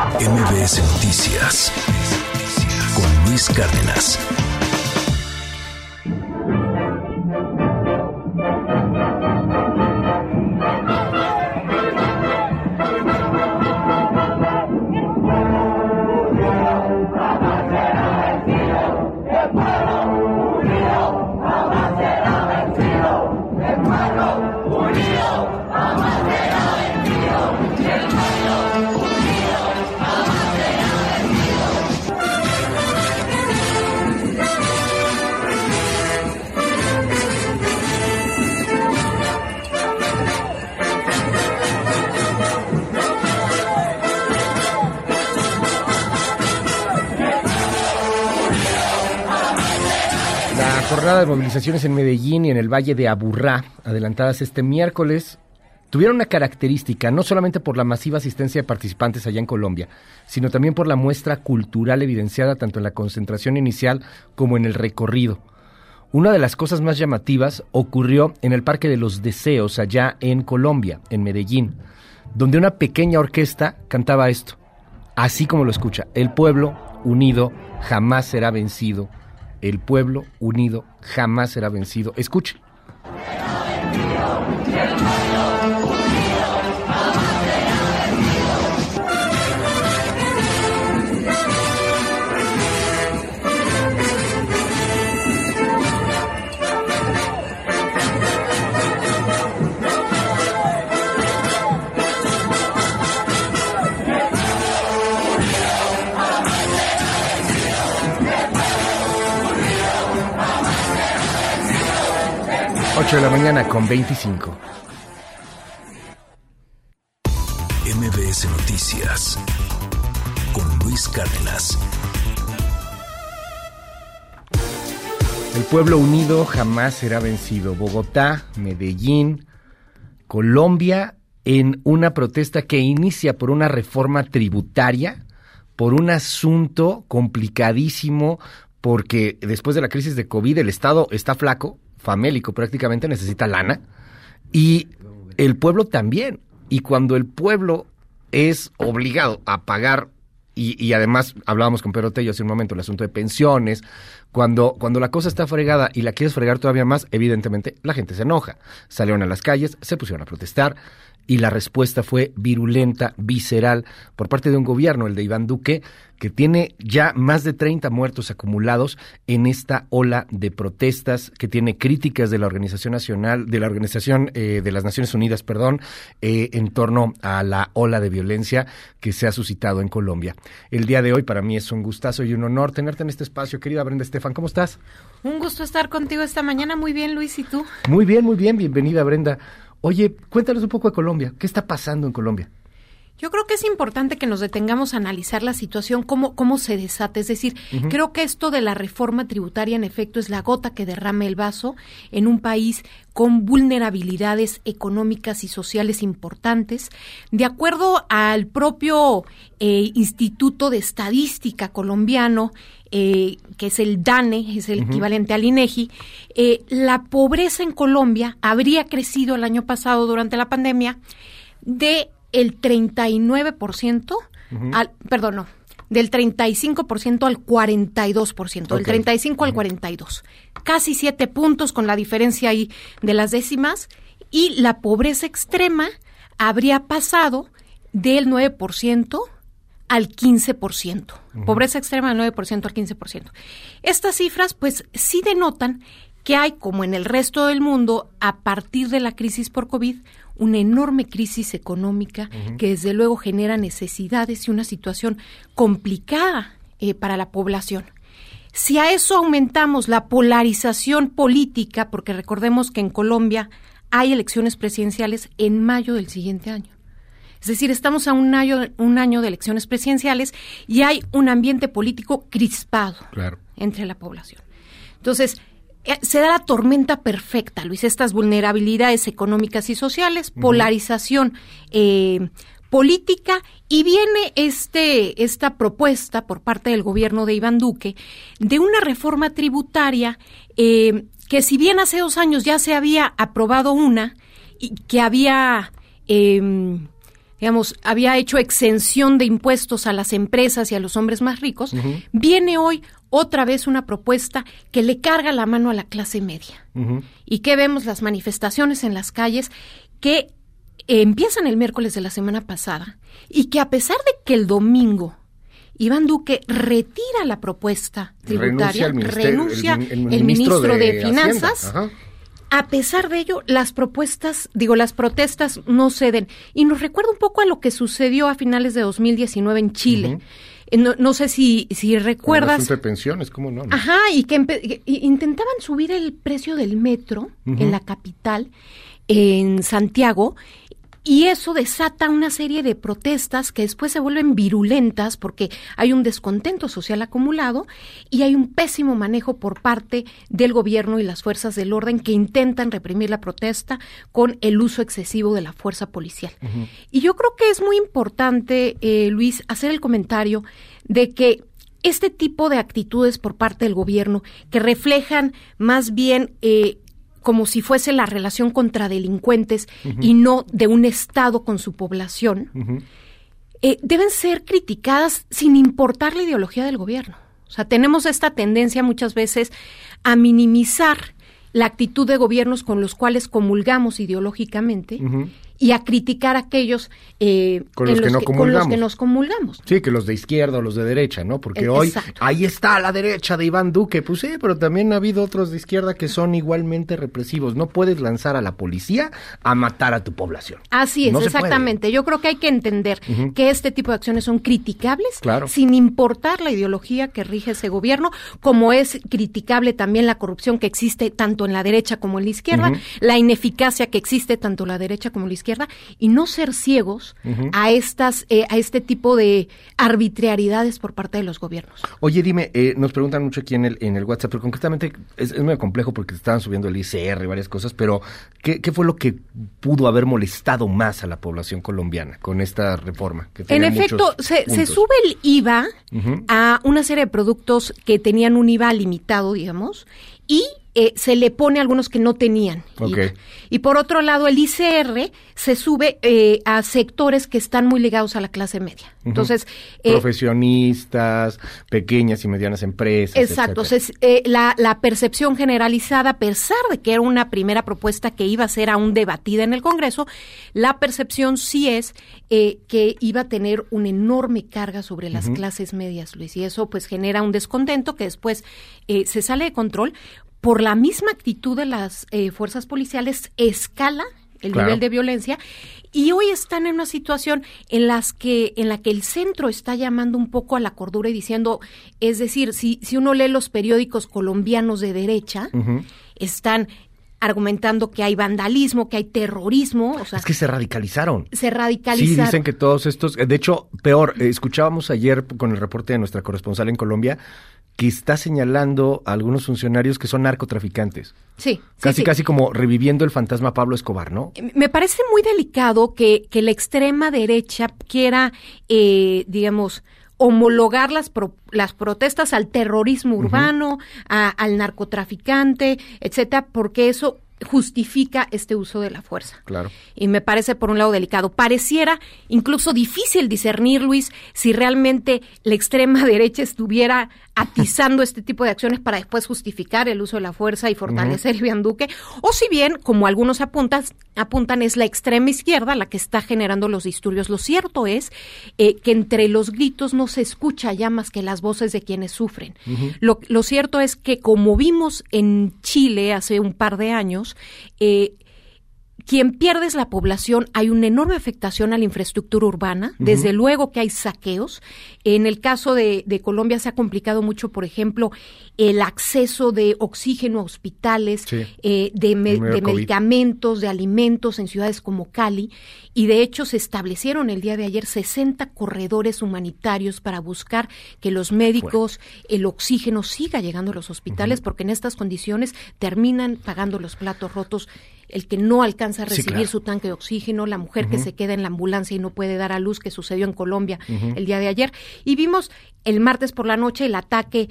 MBS Noticias con Luis Cárdenas. Jornada de movilizaciones en Medellín y en el Valle de Aburrá, adelantadas este miércoles, tuvieron una característica, no solamente por la masiva asistencia de participantes allá en Colombia, sino también por la muestra cultural evidenciada tanto en la concentración inicial como en el recorrido. Una de las cosas más llamativas ocurrió en el Parque de los Deseos, allá en Colombia, en Medellín, donde una pequeña orquesta cantaba esto, así como lo escucha: el pueblo unido jamás será vencido. El pueblo unido jamás será vencido. Escuche. 8 de la mañana con 25. MBS Noticias con Luis Cárdenas. El pueblo unido jamás será vencido. Bogotá, Medellín, Colombia, en una protesta que inicia por una reforma tributaria, por un asunto complicadísimo, porque después de la crisis de COVID el Estado está flaco, famélico prácticamente, necesita lana, y el pueblo también. Y cuando el pueblo es obligado a pagar, y además hablábamos con Pedro Tello hace un momento, el asunto de pensiones, cuando la cosa está fregada y la quieres fregar todavía más, evidentemente la gente se enoja. Salieron a las calles, se pusieron a protestar, y la respuesta fue virulenta, visceral, por parte de un gobierno, el de Iván Duque, que tiene ya más de 30 muertos acumulados en esta ola de protestas, que tiene críticas de la Organización Nacional, de la Organización de las Naciones Unidas, en torno a la ola de violencia que se ha suscitado en Colombia. El día de hoy para mí es un gustazo y un honor tenerte en este espacio, querida Brenda Estefan. ¿Cómo estás? Un gusto estar contigo esta mañana. Muy bien, Luis, ¿y tú? Muy bien, bienvenida, Brenda. Oye, cuéntanos un poco de Colombia. ¿Qué está pasando en Colombia? Yo creo que es importante que nos detengamos a analizar la situación, cómo se desata. Es decir, creo que esto de la reforma tributaria, en efecto, es la gota que derrama el vaso en un país con vulnerabilidades económicas y sociales importantes. De acuerdo al propio Instituto de Estadística colombiano, que es el DANE, es el equivalente al INEGI, la pobreza en Colombia habría crecido el año pasado durante la pandemia de el 39%, del 35% al 42%, del 35 al 42%, casi 7 puntos con la diferencia ahí de las décimas, y la pobreza extrema habría pasado del 9% al 15%, pobreza extrema del 9% al 15%. Estas cifras pues sí denotan que hay, como en el resto del mundo, a partir de la crisis por COVID, una enorme crisis económica que desde luego genera necesidades y una situación complicada para la población. Si a eso aumentamos la polarización política, porque recordemos que en Colombia hay elecciones presidenciales en mayo del siguiente año. Es decir, estamos a un año de elecciones presidenciales y hay un ambiente político crispado entre la población. Entonces, se da la tormenta perfecta, Luis, estas vulnerabilidades económicas y sociales, polarización política, y viene esta propuesta por parte del gobierno de Iván Duque de una reforma tributaria que, si bien hace 2 años ya se había aprobado una y que había digamos, había hecho exención de impuestos a las empresas y a los hombres más ricos, viene hoy otra vez una propuesta que le carga la mano a la clase media. ¿Y qué vemos? Las manifestaciones en las calles que empiezan el miércoles de la semana pasada y que a pesar de que el domingo Iván Duque retira la propuesta tributaria, renuncia el ministro de Finanzas. A pesar de ello, las protestas no ceden. Y nos recuerda un poco a lo que sucedió a finales de 2019 en Chile. No sé si recuerdas. Con el asunto de pensiones, ¿cómo no? Ajá, y que intentaban subir el precio del metro en la capital, en Santiago, y eso desata una serie de protestas que después se vuelven virulentas porque hay un descontento social acumulado y hay un pésimo manejo por parte del gobierno y las fuerzas del orden que intentan reprimir la protesta con el uso excesivo de la fuerza policial. Y yo creo que es muy importante, Luis, hacer el comentario de que este tipo de actitudes por parte del gobierno que reflejan más bien como si fuese la relación contra delincuentes y no de un Estado con su población, deben ser criticadas sin importar la ideología del gobierno. O sea, tenemos esta tendencia muchas veces a minimizar la actitud de gobiernos con los cuales comulgamos ideológicamente y a criticar a aquellos con los que nos comulgamos. Sí, que los de izquierda o los de derecha, ¿no? Porque hoy ahí está la derecha de Iván Duque. Pues sí, pero también ha habido otros de izquierda que son igualmente represivos. No puedes lanzar a la policía a matar a tu población. Así es, exactamente. Yo creo que hay que entender que este tipo de acciones son criticables, sin importar la ideología que rige ese gobierno, como es criticable también la corrupción que existe tanto en la derecha como en la izquierda, la ineficacia que existe tanto en la derecha como en la izquierda, y no ser ciegos a este tipo de arbitrariedades por parte de los gobiernos. Oye, dime, nos preguntan mucho aquí en el WhatsApp, pero concretamente es muy complejo porque estaban subiendo el ICR y varias cosas, pero ¿qué fue lo que pudo haber molestado más a la población colombiana con esta reforma? En efecto, se sube el IVA a una serie de productos que tenían un IVA limitado, digamos, y se le pone a algunos que no tenían. Y por otro lado, el ICR se sube a sectores que están muy ligados a la clase media. Entonces, profesionistas, pequeñas y medianas empresas. Exacto. La percepción generalizada, a pesar de que era una primera propuesta que iba a ser aún debatida en el Congreso, la percepción sí es que iba a tener una enorme carga sobre las clases medias, Luis, y eso pues genera un descontento que después se sale de control. Por la misma actitud de las fuerzas policiales, escala el nivel de violencia, y hoy están en una situación en la que el centro está llamando un poco a la cordura y diciendo, es decir, si uno lee los periódicos colombianos de derecha, están argumentando que hay vandalismo, que hay terrorismo. O sea, es que se radicalizaron. Sí, dicen que todos estos, de hecho, peor, escuchábamos ayer con el reporte de nuestra corresponsal en Colombia, que está señalando a algunos funcionarios que son narcotraficantes. Casi como reviviendo el fantasma Pablo Escobar, ¿no? Me parece muy delicado que la extrema derecha quiera, digamos, homologar las protestas al terrorismo urbano, al narcotraficante, etcétera, porque eso justifica este uso de la fuerza. Claro. Y me parece, por un lado, delicado. Pareciera incluso difícil discernir, Luis, si realmente la extrema derecha estuviera atizando este tipo de acciones para después justificar el uso de la fuerza y fortalecer a Iván Duque, o si bien, como algunos apuntan, es la extrema izquierda la que está generando los disturbios. Lo cierto es que entre los gritos no se escucha ya más que las voces de quienes sufren. Lo cierto es que, como vimos en Chile hace un par de años, quien pierde es la población. Hay una enorme afectación a la infraestructura urbana, desde luego que hay saqueos. En el caso de Colombia se ha complicado mucho, por ejemplo, el acceso de oxígeno a hospitales, de medicamentos, de alimentos en ciudades como Cali, y de hecho se establecieron el día de ayer 60 corredores humanitarios para buscar que los médicos, el oxígeno siga llegando a los hospitales, porque en estas condiciones terminan pagando los platos rotos el que no alcanza a recibir claro. su tanque de oxígeno, la mujer que se queda en la ambulancia y no puede dar a luz, que sucedió en Colombia el día de ayer. Y vimos el martes por la noche el ataque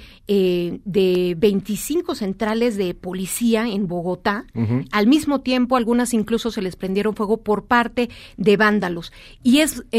de 25 centrales de policía en Bogotá. Al mismo tiempo, algunas incluso se les prendieron fuego por parte de vándalos. Y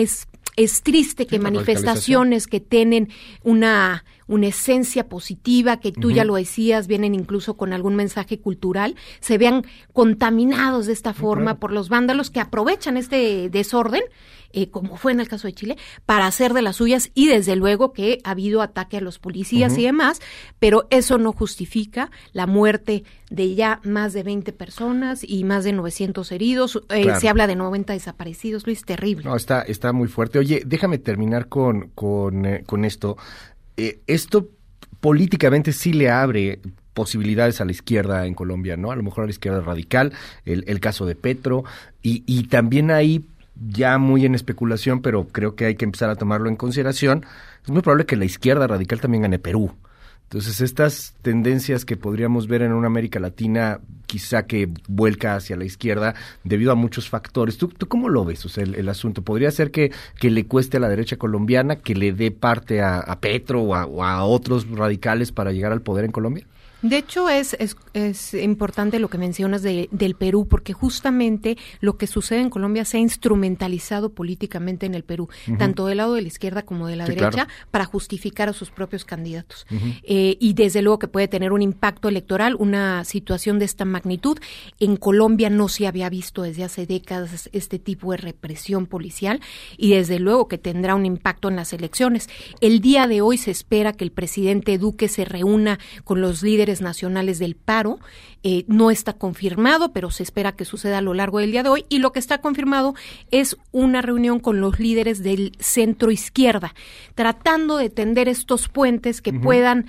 es triste que manifestaciones que tienen una esencia positiva, que tú ya lo decías, vienen incluso con algún mensaje cultural, se vean contaminados de esta forma por los vándalos que aprovechan este desorden, como fue en el caso de Chile, para hacer de las suyas, y desde luego que ha habido ataque a los policías y demás, pero eso no justifica la muerte de ya más de 20 personas y más de 900 heridos. Claro. Se habla de 90 desaparecidos, Luis, terrible. No, está muy fuerte. Oye, déjame terminar con esto. Esto políticamente sí le abre posibilidades a la izquierda en Colombia, ¿no? A lo mejor a la izquierda radical, el caso de Petro, y también ahí, ya muy en especulación, pero creo que hay que empezar a tomarlo en consideración, es muy probable que la izquierda radical también gane Perú. Entonces, estas tendencias que podríamos ver en una América Latina, quizá que vuelca hacia la izquierda, debido a muchos factores. ¿Tú cómo lo ves? O sea, el asunto, ¿podría ser que le cueste a la derecha colombiana, que le dé parte a Petro o a otros radicales para llegar al poder en Colombia? De hecho, es importante lo que mencionas del Perú, porque justamente lo que sucede en Colombia se ha instrumentalizado políticamente en el Perú, tanto del lado de la izquierda como de la derecha, claro, para justificar a sus propios candidatos. Y desde luego que puede tener un impacto electoral, una situación de esta magnitud. En Colombia no se había visto desde hace décadas este tipo de represión policial, y desde luego que tendrá un impacto en las elecciones. El día de hoy se espera que el presidente Duque se reúna con los líderes nacionales del paro. No está confirmado, pero se espera que suceda a lo largo del día de hoy, y lo que está confirmado es una reunión con los líderes del centro izquierda, tratando de tender estos puentes que puedan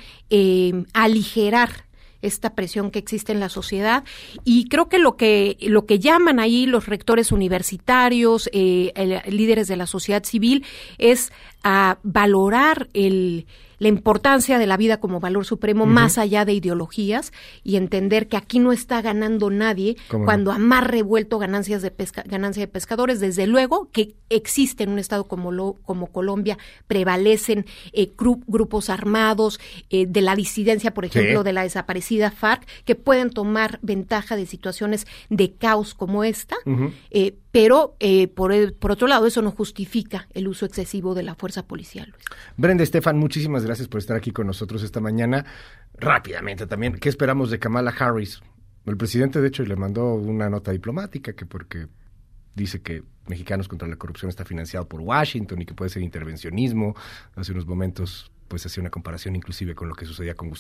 aligerar esta presión que existe en la sociedad. Y creo que lo que llaman ahí los rectores universitarios, líderes de la sociedad civil, es a valorar la importancia de la vida como valor supremo, más allá de ideologías, y entender que aquí no está ganando nadie cuando a mar revuelto ganancia de pescadores. Desde luego que existe en un estado como Colombia, prevalecen grupos armados de la disidencia, por ejemplo, de la desaparecida FARC, que pueden tomar ventaja de situaciones de caos como esta, pero por otro lado, eso no justifica el uso excesivo de la fuerza policial. Luis. Brenda Estefan, muchísimas gracias por estar aquí con nosotros esta mañana. Rápidamente también, ¿qué esperamos de Kamala Harris? El presidente, de hecho, le mandó una nota diplomática porque dice que Mexicanos contra la Corrupción está financiado por Washington y que puede ser intervencionismo. Hace unos momentos pues hacía una comparación inclusive con lo que sucedía con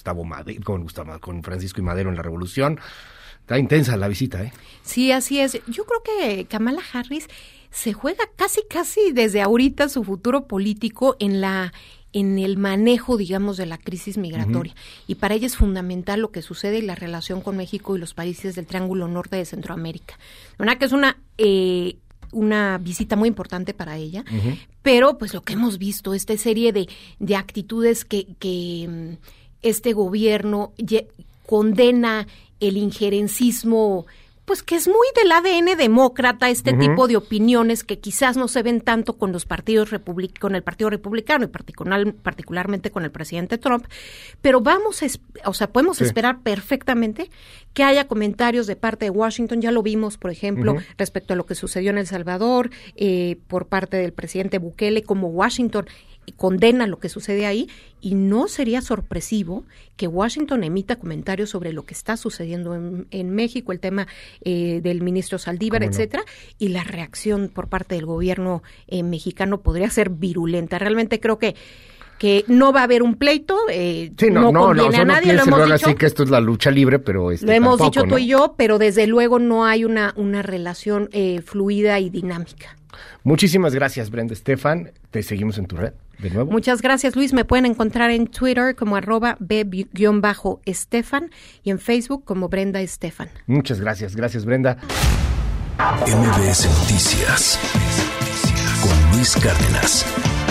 con Francisco y Madero en la Revolución. Está intensa la visita, ¿eh? Sí, así es. Yo creo que Kamala Harris se juega casi desde ahorita su futuro político en el manejo, digamos, de la crisis migratoria. Y para ella es fundamental lo que sucede y la relación con México y los países del Triángulo Norte de Centroamérica. La verdad que es una visita muy importante para ella, pero pues lo que hemos visto, esta serie de actitudes que este gobierno condena, el injerencismo, pues que es muy del ADN demócrata, tipo de opiniones que quizás no se ven tanto con los partidos con el Partido Republicano y particularmente con el presidente Trump, pero podemos esperar perfectamente que haya comentarios de parte de Washington. Ya lo vimos, por ejemplo, respecto a lo que sucedió en El Salvador, por parte del presidente Bukele, como Washington condena lo que sucede ahí, y no sería sorpresivo que Washington emita comentarios sobre lo que está sucediendo en México, el tema del ministro Saldívar, etcétera, y la reacción por parte del gobierno mexicano podría ser virulenta. Realmente creo que no va a haber un pleito, no conviene a nadie, lo hemos dicho. Así que esto es la lucha libre, pero lo hemos dicho tú y yo, pero desde luego no hay una relación fluida y dinámica. Muchísimas gracias, Brenda Estefan. Te seguimos en tu red, de nuevo. Muchas gracias, Luis. Me pueden encontrar en Twitter como @b_Estefan y en Facebook como Brenda Estefan. Muchas gracias. Gracias, Brenda. MBS Noticias con Luis Cárdenas.